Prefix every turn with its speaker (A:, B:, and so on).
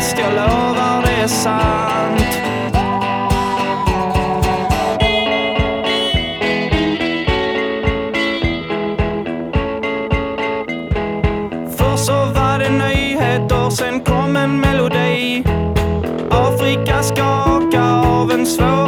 A: fast jag lovar det är sant. Först så var det nyheter, sen kom en melodi. Afrika skakar av en svår